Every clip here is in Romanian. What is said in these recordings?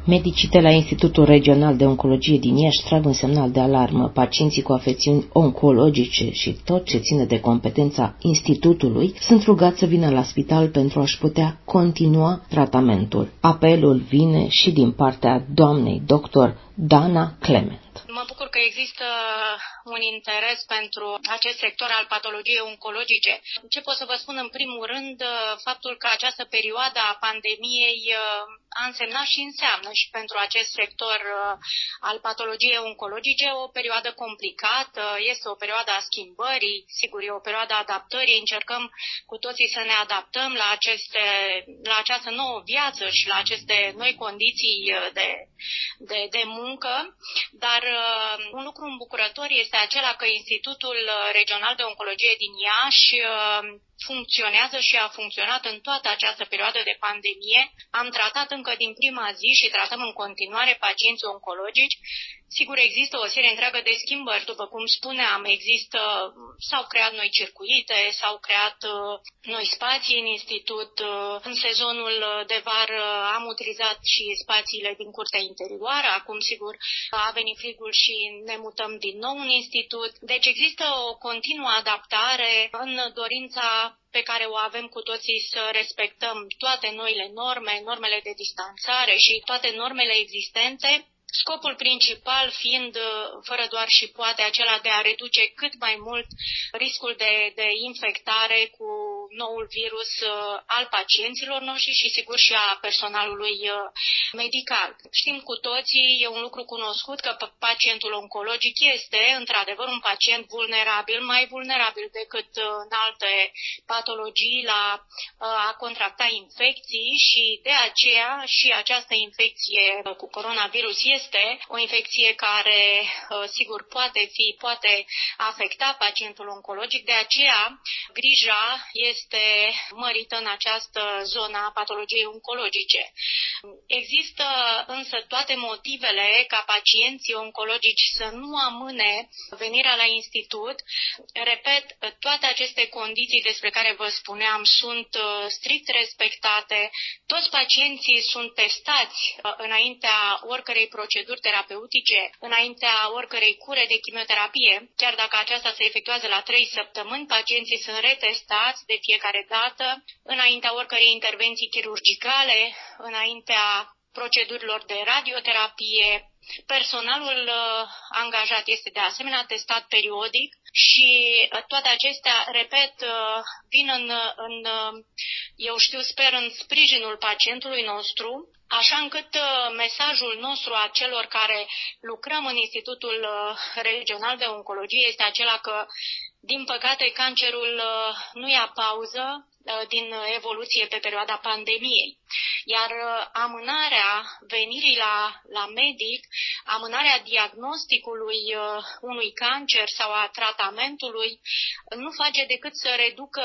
Medicii de la Institutul Regional de Oncologie din Iași trag un semnal de alarmă. Pacienții cu afecțiuni oncologice și tot ce ține de competența institutului sunt rugați să vină la spital pentru a-și putea continua tratamentul. Apelul vine și din partea doamnei doctor Dana Clement. Mă bucur că există un interes pentru acest sector al patologiei oncologice. Ce pot să vă spun în primul rând, faptul că această perioadă a pandemiei a însemnat și înseamnă și pentru acest sector al patologiei oncologice o perioadă complicată, este o perioadă a schimbării, sigur e o perioadă a adaptării, încercăm cu toții să ne adaptăm la această nouă viață și la aceste noi condiții de muncă, dar un lucru îmbucurător este acela că Institutul Regional de Oncologie din Iași funcționează și a funcționat în toată această perioadă de pandemie. Am tratat încă din prima zi și tratăm în continuare pacienți oncologici. Sigur, există o serie întreagă de schimbări, după cum spuneam, s-au creat noi circuite, s-au creat noi spații în institut. În sezonul de vară am utilizat și spațiile din curtea interioară, acum sigur a venit frigul și ne mutăm din nou în institut. Deci există o continuă adaptare în dorința pe care o avem cu toții să respectăm toate noile norme, normele de distanțare și toate normele existente. Scopul principal fiind, fără doar și poate, acela de a reduce cât mai mult riscul de infectare cu noul virus al pacienților noștri și, sigur, și a personalului medical. Știm cu toții, e un lucru cunoscut, că pacientul oncologic este, într-adevăr, un pacient vulnerabil, mai vulnerabil decât în alte patologii la a contracta infecții și de aceea și această infecție cu coronavirus este o infecție care, sigur, poate afecta pacientul oncologic, de aceea grija este mărită în această zonă a patologiei oncologice. Există însă toate motivele ca pacienții oncologici să nu amâne venirea la institut. Repet, toate aceste condiții despre care vă spuneam sunt strict respectate. Toți pacienții sunt testați înaintea oricărei proceduri terapeutice, înaintea oricărei cure de chimioterapie. Chiar dacă aceasta se efectuează la 3 săptămâni, pacienții sunt retestați de fiecare dată, înaintea oricărei intervenții chirurgicale, înaintea procedurilor de radioterapie. Personalul angajat este de asemenea testat periodic și toate acestea, repet, vin sper în sprijinul pacientului nostru, așa încât mesajul nostru a celor care lucrăm în Institutul Regional de Oncologie este acela că, din păcate, cancerul nu ia pauză din evoluție pe perioada pandemiei. Iar amânarea venirii la medic, amânarea diagnosticului unui cancer sau a tratamentului nu face decât să reducă,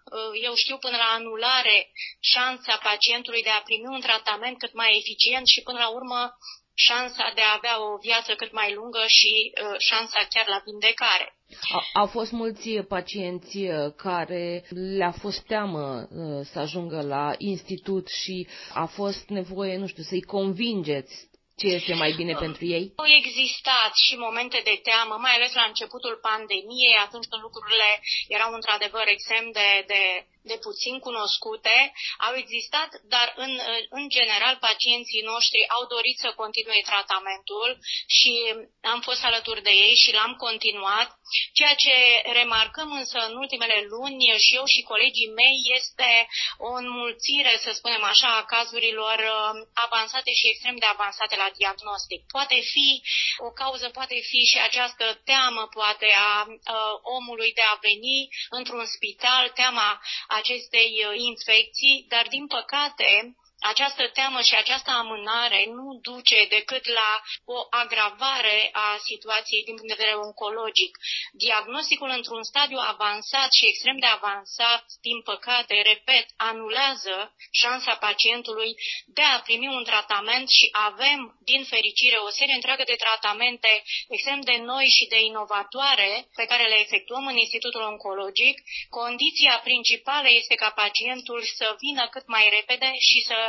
până la anulare șansa pacientului de a primi un tratament cât mai eficient și până la urmă șansa de a avea o viață cât mai lungă și șansa chiar la vindecare. Au fost mulți pacienți care le-a fost teamă să ajungă la institut și a fost nevoie, să-i convingeți ce este mai bine pentru ei? Au existat și momente de teamă, mai ales la începutul pandemiei, atunci când lucrurile erau într-adevăr extrem de puțin cunoscute. Au existat, dar în general pacienții noștri au dorit să continue tratamentul și am fost alături de ei și l-am continuat. Ceea ce remarcăm însă în ultimele luni și eu și colegii mei este o înmulțire, să spunem așa, a cazurilor avansate și extrem de avansate la diagnostic. Poate fi o cauză, poate fi și această teamă, poate a omului de a veni într-un spital, teama acestei infecții, dar din păcate această teamă și această amânare nu duce decât la o agravare a situației din punct de vedere oncologic. Diagnosticul într-un stadiu avansat și extrem de avansat, din păcate, repet, anulează șansa pacientului de a primi un tratament și avem, din fericire, o serie întreagă de tratamente extrem de noi și de inovatoare pe care le efectuăm în Institutul Oncologic. Condiția principală este ca pacientul să vină cât mai repede și să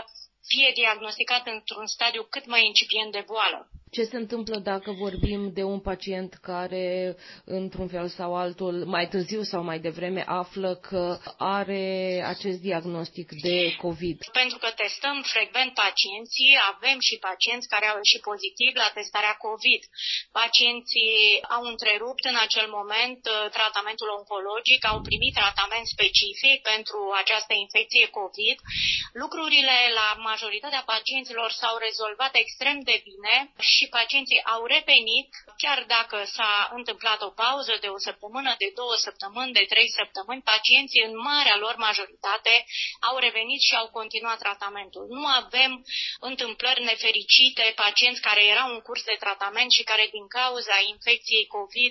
fie diagnosticat într-un stadiu cât mai incipient de boală. Ce se întâmplă dacă vorbim de un pacient care, într-un fel sau altul, mai târziu sau mai devreme, află că are acest diagnostic de COVID? Pentru că testăm frecvent pacienții, avem și pacienți care au ieșit pozitiv la testarea COVID. Pacienții au întrerupt în acel moment tratamentul oncologic, au primit tratament specific pentru această infecție COVID. Lucrurile la majoritatea pacienților s-au rezolvat extrem de bine și pacienții au revenit, chiar dacă s-a întâmplat o pauză de o săptămână, de 2 săptămâni, de 3 săptămâni, pacienții în marea lor majoritate au revenit și au continuat tratamentul. Nu avem întâmplări nefericite, pacienți care erau în curs de tratament și care din cauza infecției COVID,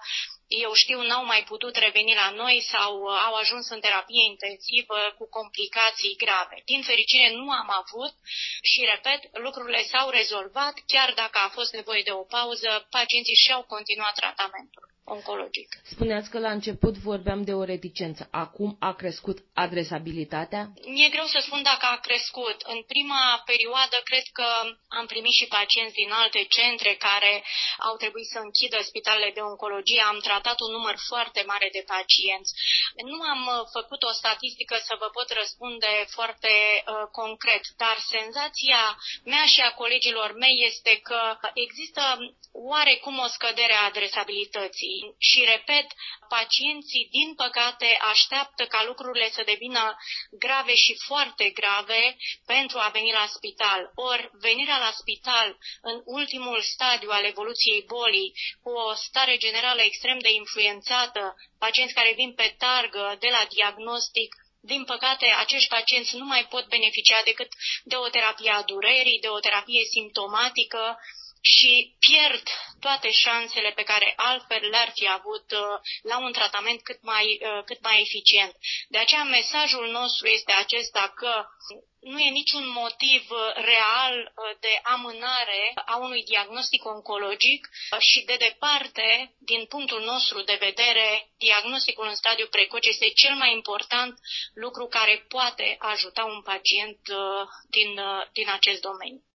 eu știu, n-au mai putut reveni la noi sau au ajuns în terapie intensivă cu complicații grave. Din fericire nu am avut și, repet, lucrurile s-au rezolvat, chiar dacă a fost nevoie de o pauză, pacienții și-au continuat tratamentul oncologic. Spuneați că la început vorbeam de o reticență. Acum a crescut adresabilitatea? Mi-e greu să spun dacă a crescut. În prima perioadă cred că am primit și pacienți din alte centre care au trebuit să închidă spitalele de oncologie. Am tratat un număr foarte mare de pacienți. Nu am făcut o statistică să vă pot răspunde foarte concret, dar senzația mea și a colegilor mei este că există oarecum o scădere a adresabilității. Și, repet, pacienții, din păcate, așteaptă ca lucrurile să devină grave și foarte grave pentru a veni la spital. Ori, venirea la spital în ultimul stadiu al evoluției bolii, cu o stare generală extrem de influențată, pacienți care vin pe targă de la diagnostic, din păcate, acești pacienți nu mai pot beneficia decât de o terapie a durerii, de o terapie simptomatică, și pierd toate șansele pe care altfel le-ar fi avut la un tratament cât mai eficient. De aceea mesajul nostru este acesta, că nu e niciun motiv real de amânare a unui diagnostic oncologic și, de departe, din punctul nostru de vedere, diagnosticul în stadiu precoce este cel mai important lucru care poate ajuta un pacient din acest domeniu.